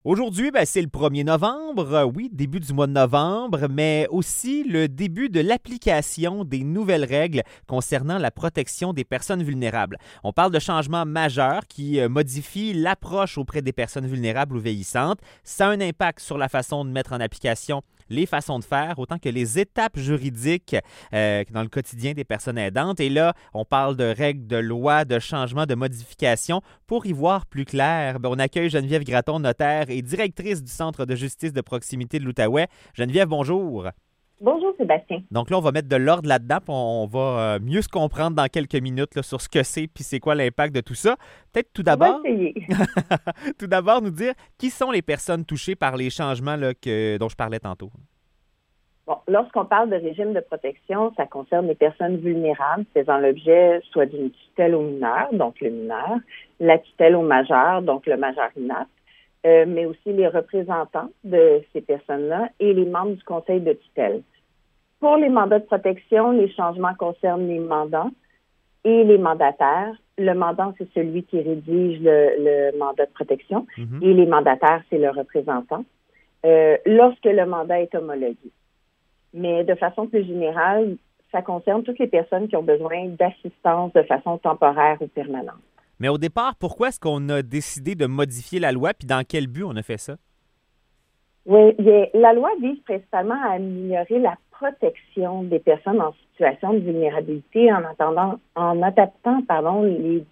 Aujourd'hui, c'est le 1er novembre, oui, début du mois de novembre, mais aussi le début de l'application des nouvelles règles concernant la protection des personnes vulnérables. On parle de changements majeurs qui modifient l'approche auprès des personnes vulnérables ou vieillissantes. Ça a un impact sur la façon de mettre en application les façons de faire, autant que les étapes juridiques dans le quotidien des personnes aidantes. Et là, on parle de règles, de lois, de changements, de modifications. Pour y voir plus clair, on accueille Geneviève Gratton, notaire et directrice du Centre de justice de proximité de l'Outaouais. Geneviève, bonjour. Bonjour Sébastien. Donc là, on va mettre de l'ordre là-dedans, puis on va mieux se comprendre dans quelques minutes là, sur ce que c'est, puis c'est quoi l'impact de tout ça. Peut-être tout On va d'abord, essayer. tout d'abord nous dire qui sont les personnes touchées par les changements là, dont je parlais tantôt. Bon, lorsqu'on parle de régime de protection, ça concerne les personnes vulnérables faisant l'objet soit d'une tutelle au mineur, donc le mineur, la tutelle au majeur, donc le majeur inapte, mais aussi les représentants de ces personnes-là et les membres du conseil de tutelle. Pour les mandats de protection, les changements concernent les mandants et les mandataires. Le mandant, c'est celui qui rédige le mandat de protection et les mandataires, c'est le représentant, lorsque le mandat est homologué. Mais de façon plus générale, ça concerne toutes les personnes qui ont besoin d'assistance de façon temporaire ou permanente. Mais au départ, pourquoi est-ce qu'on a décidé de modifier la loi, puis dans quel but on a fait ça? Oui, la loi vise principalement à améliorer la protection des personnes en situation de vulnérabilité en adaptant les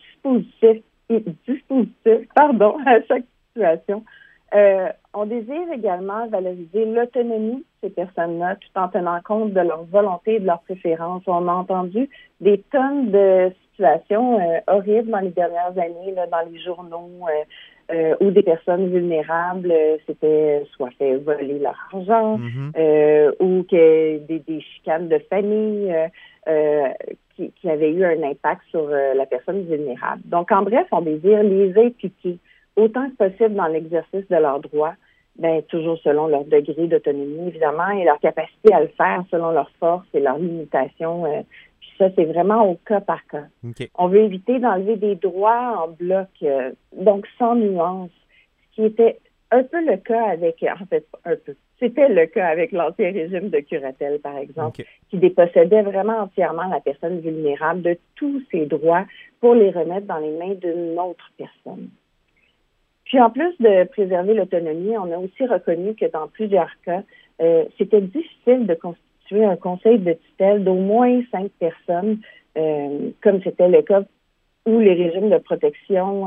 dispositifs à chaque situation. On désire également valoriser l'autonomie de ces personnes-là tout en tenant compte de leur volonté et de leurs préférences. On a entendu des tonnes de situations horribles dans les dernières années, là, dans les journaux, où des personnes vulnérables s'étaient soit fait voler leur argent ou que des chicanes de famille qui avaient eu un impact sur la personne vulnérable. Donc, en bref, on désire les impliquer autant que possible dans l'exercice de leurs droits, toujours selon leur degré d'autonomie, évidemment, et leur capacité à le faire selon leurs forces et leurs limitations. Puis ça, c'est vraiment au cas par cas. Okay. On veut éviter d'enlever des droits en bloc, donc sans nuance, ce qui était un peu le cas c'était le cas avec l'ancien régime de curatelle, par exemple, qui dépossédait vraiment entièrement la personne vulnérable de tous ses droits pour les remettre dans les mains d'une autre personne. Puis en plus de préserver l'autonomie, on a aussi reconnu que dans plusieurs cas, c'était difficile de constituer un conseil de tutelle d'au moins 5 personnes, comme c'était le cas où les régimes de protection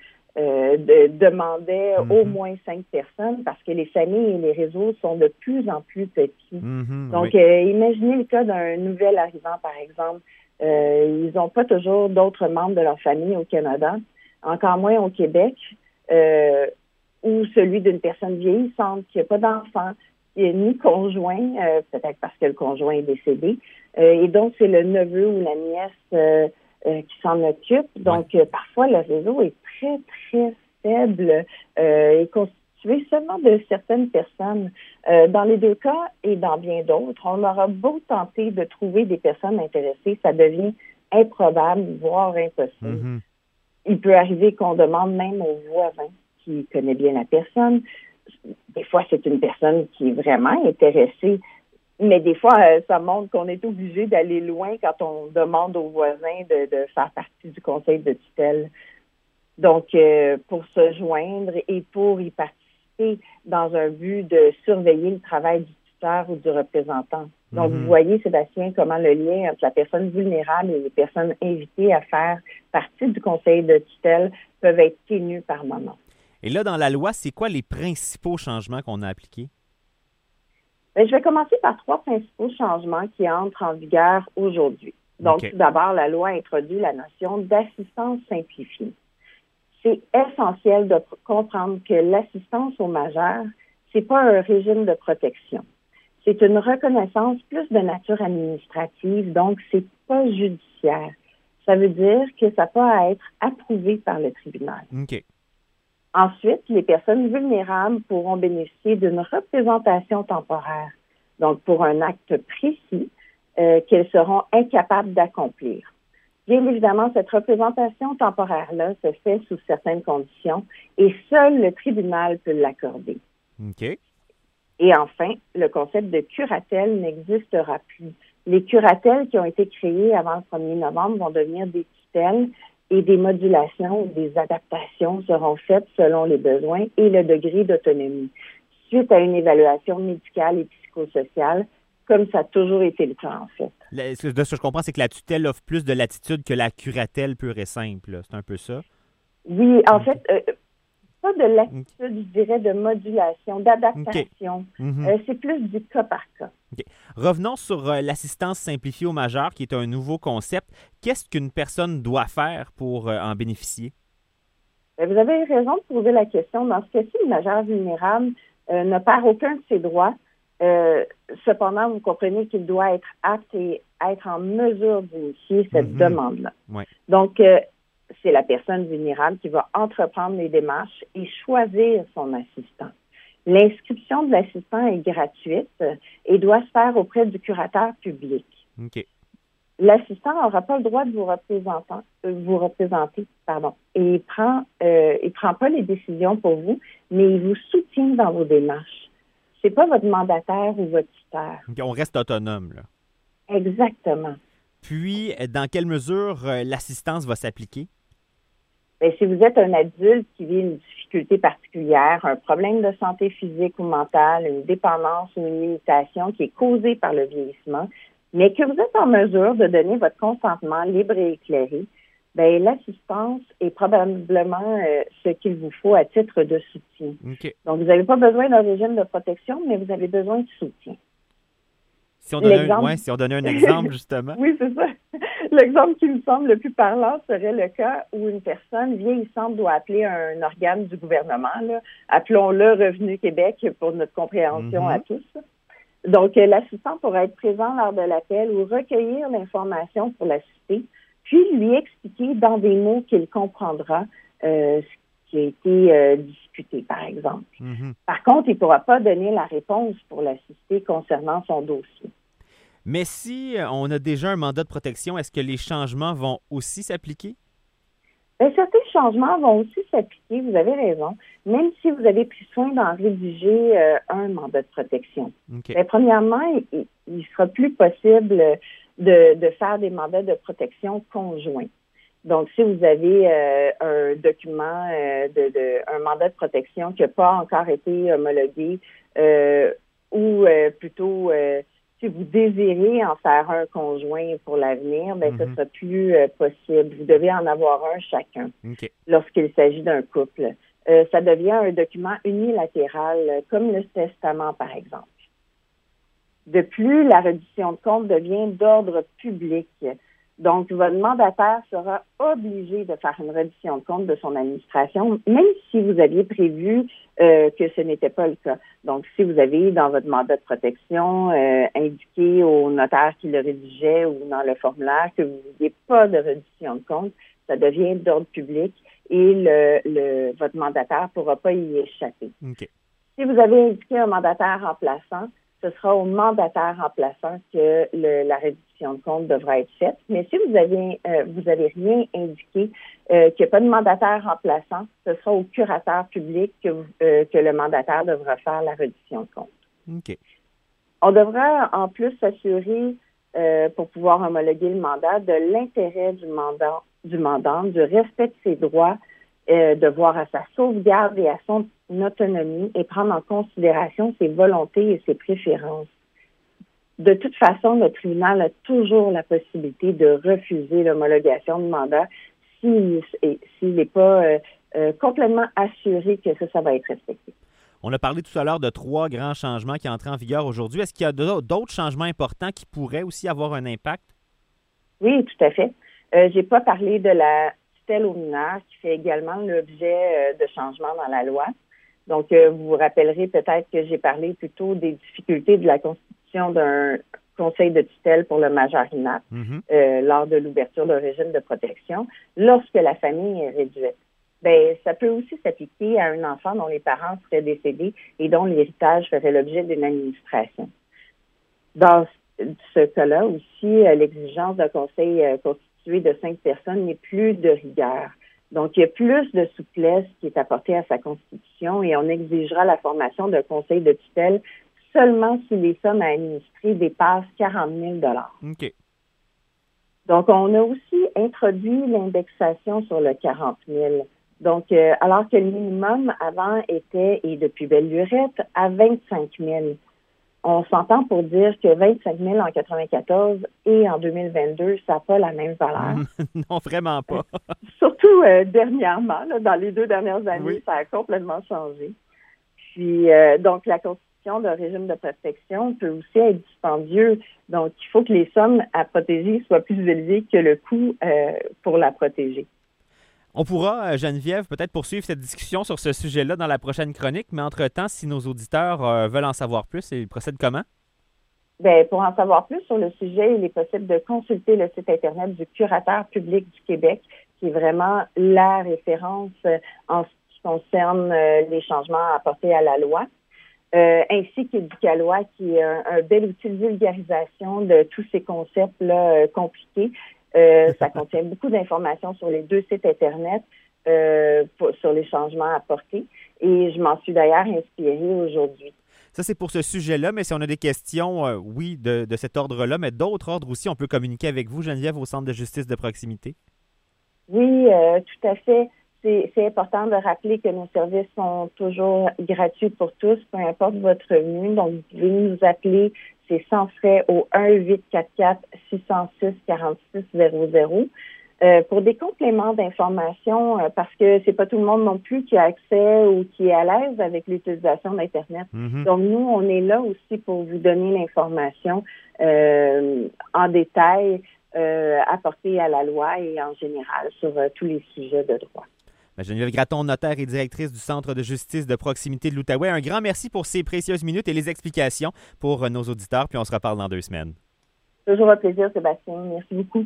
demandaient au moins 5 personnes parce que les familles et les réseaux sont de plus en plus petits. Donc, imaginez le cas d'un nouvel arrivant, par exemple. Ils n'ont pas toujours d'autres membres de leur famille au Canada, encore moins au Québec. Ou celui d'une personne vieillissante qui n'a pas d'enfant, ni conjoint, peut-être parce que le conjoint est décédé, et donc c'est le neveu ou la nièce qui s'en occupe. Donc, parfois, le réseau est très, très faible et constitué seulement de certaines personnes. Dans les deux cas et dans bien d'autres, on aura beau tenter de trouver des personnes intéressées, ça devient improbable, voire impossible. Il peut arriver qu'on demande même au voisin qui connaît bien la personne. Des fois, c'est une personne qui est vraiment intéressée, mais des fois, ça montre qu'on est obligé d'aller loin quand on demande aux voisins de faire partie du conseil de tutelle. Donc, pour se joindre et pour y participer dans un but de surveiller le travail du tuteur ou du représentant. Donc, vous voyez, Sébastien, comment le lien entre la personne vulnérable et les personnes invitées à faire partie du conseil de tutelle peuvent être ténus par moment. Et là, dans la loi, c'est quoi les principaux changements qu'on a appliqués? Je vais commencer par 3 principaux changements qui entrent en vigueur aujourd'hui. Donc, tout d'abord, la loi introduit la notion d'assistance simplifiée. C'est essentiel de comprendre que l'assistance aux majeurs, c'est pas un régime de protection. C'est une reconnaissance plus de nature administrative, donc c'est pas judiciaire. Ça veut dire que ça peut être approuvé par le tribunal. Ensuite, les personnes vulnérables pourront bénéficier d'une représentation temporaire, donc pour un acte précis qu'elles seront incapables d'accomplir. Bien évidemment, cette représentation temporaire-là se fait sous certaines conditions et seul le tribunal peut l'accorder. OK. Et enfin, le concept de curatelle n'existera plus. Les curatelles qui ont été créées avant le 1er novembre vont devenir des tutelles et des modulations ou des adaptations seront faites selon les besoins et le degré d'autonomie, suite à une évaluation médicale et psychosociale, comme ça a toujours été le cas, en fait. De ce que je comprends, c'est que la tutelle offre plus de latitude que la curatelle pure et simple. Là. C'est un peu ça? Oui, en fait, pas de latitude, je dirais, de modulation, d'adaptation. C'est plus du cas par cas. Revenons sur l'assistance simplifiée aux majeurs, qui est un nouveau concept. Qu'est-ce qu'une personne doit faire pour en bénéficier? Vous avez raison de poser la question. Dans ce cas-ci, le majeur vulnérable ne perd aucun de ses droits. Cependant, vous comprenez qu'il doit être apte et être en mesure d'initier cette demande-là. Ouais. Donc, c'est la personne vulnérable qui va entreprendre les démarches et choisir son assistant. L'inscription de l'assistant est gratuite et doit se faire auprès du curateur public. OK. L'assistant n'aura pas le droit de vous représenter, et il prend pas les décisions pour vous, mais il vous soutient dans vos démarches. C'est pas votre mandataire ou votre tuteur. Okay, on reste autonome, là. Exactement. Puis, dans quelle mesure l'assistance va s'appliquer? Bien, si vous êtes un adulte qui vit une difficulté particulière, un problème de santé physique ou mentale, une dépendance ou une limitation qui est causée par le vieillissement, mais que vous êtes en mesure de donner votre consentement libre et éclairé, bien, l'assistance est probablement ce qu'il vous faut à titre de soutien. Okay. Donc, vous n'avez pas besoin d'un régime de protection, mais vous avez besoin de soutien. Si on donnait un exemple, justement. Oui, c'est ça. L'exemple qui me semble le plus parlant serait le cas où une personne vieillissante doit appeler un organe du gouvernement, là. Appelons-le Revenu Québec pour notre compréhension à tous. Donc, l'assistant pourra être présent lors de l'appel ou recueillir l'information pour l'assister, puis lui expliquer dans des mots qu'il comprendra ce qui a été discuté, par exemple. Par contre, il ne pourra pas donner la réponse pour l'assister concernant son dossier. Mais si on a déjà un mandat de protection, est-ce que les changements vont aussi s'appliquer? Bien, certains changements vont aussi s'appliquer, vous avez raison, même si vous avez pris soin d'en rédiger un mandat de protection. Okay. Bien, premièrement, il sera plus possible de faire des mandats de protection conjoints. Donc, si vous avez un document, un mandat de protection qui n'a pas encore été homologué, ou plutôt, si vous désirez en faire un conjoint pour l'avenir, bien, ce sera plus possible. Vous devez en avoir un chacun lorsqu'il s'agit d'un couple. Ça devient un document unilatéral, comme le testament, par exemple. De plus, la reddition de comptes devient d'ordre public. Donc, votre mandataire sera obligé de faire une reddition de compte de son administration, même si vous aviez prévu que ce n'était pas le cas. Donc, si vous avez dans votre mandat de protection indiqué au notaire qui le rédigeait ou dans le formulaire que vous n'ayez pas de reddition de compte, ça devient d'ordre public et votre mandataire ne pourra pas y échapper. Okay. Si vous avez indiqué un mandataire remplaçant, ce sera au mandataire remplaçant que la reddition de compte devra être faite. Mais si vous avez rien indiqué, qu'il n'y a pas de mandataire remplaçant, ce sera au curateur public que le mandataire devra faire la reddition de compte. Okay. On devra en plus s'assurer, pour pouvoir homologuer le mandat, de l'intérêt du mandant, du respect de ses droits, de voir à sa sauvegarde et à son autonomie et prendre en considération ses volontés et ses préférences. De toute façon, le tribunal a toujours la possibilité de refuser l'homologation de mandat s'il n'est pas complètement assuré que ça va être respecté. On a parlé tout à l'heure de 3 grands changements qui entrent en vigueur aujourd'hui. Est-ce qu'il y a d'autres changements importants qui pourraient aussi avoir un impact? Oui, tout à fait. J'ai pas parlé de la tutelle aux mineurs qui fait également l'objet de changements dans la loi. Donc, vous vous rappellerez peut-être que j'ai parlé plutôt des difficultés de la constitution d'un conseil de tutelle pour le majeur INAP lors de l'ouverture d'un régime de protection lorsque la famille est réduite. Bien, ça peut aussi s'appliquer à un enfant dont les parents seraient décédés et dont l'héritage ferait l'objet d'une administration. Dans ce cas-là aussi, l'exigence d'un conseil constitutionnel constitué de 5 personnes et plus de rigueur. Donc, il y a plus de souplesse qui est apportée à sa constitution et on exigera la formation d'un conseil de tutelle seulement si les sommes à administrer dépassent 40 000 $. OK. Donc, on a aussi introduit l'indexation sur le 40 000. Donc, alors que le minimum avant était, et depuis belle lurette, à 25 000. On s'entend pour dire que 25 000 en 94 et en 2022, ça n'a pas la même valeur. Non, vraiment pas. Surtout dernièrement, là, dans les 2 dernières années, oui. Ça a complètement changé. Puis, donc, la constitution d'un régime de protection peut aussi être dispendieux. Donc, il faut que les sommes à protéger soient plus élevées que le coût pour la protéger. On pourra, Geneviève, peut-être poursuivre cette discussion sur ce sujet-là dans la prochaine chronique, mais entre-temps, si nos auditeurs veulent en savoir plus, ils procèdent comment? Bien, pour en savoir plus sur le sujet, il est possible de consulter le site Internet du Curateur public du Québec, qui est vraiment la référence en ce qui concerne les changements apportés à la loi, ainsi qu'Éducalois, qui est un bel outil de vulgarisation de tous ces concepts-là compliqués. Ça contient beaucoup d'informations sur les 2 sites Internet sur les changements apportés. Et je m'en suis d'ailleurs inspirée aujourd'hui. Ça, c'est pour ce sujet-là, mais si on a des questions, oui, de cet ordre-là, mais d'autres ordres aussi, on peut communiquer avec vous, Geneviève, au Centre de justice de proximité. Oui, tout à fait. C'est important de rappeler que nos services sont toujours gratuits pour tous, peu importe votre revenu. Donc, vous pouvez nous appeler, c'est sans frais au 1-844-606-4600. Pour des compléments d'information, parce que c'est pas tout le monde non plus qui a accès ou qui est à l'aise avec l'utilisation d'Internet. Mm-hmm. Donc, nous, on est là aussi pour vous donner l'information en détail apportée à la loi et en général sur tous les sujets de droit. Geneviève Gratton, notaire et directrice du Centre de justice de proximité de l'Outaouais. Un grand merci pour ces précieuses minutes et les explications pour nos auditeurs, puis on se reparle dans 2 semaines. Toujours un plaisir, Sébastien. Merci beaucoup.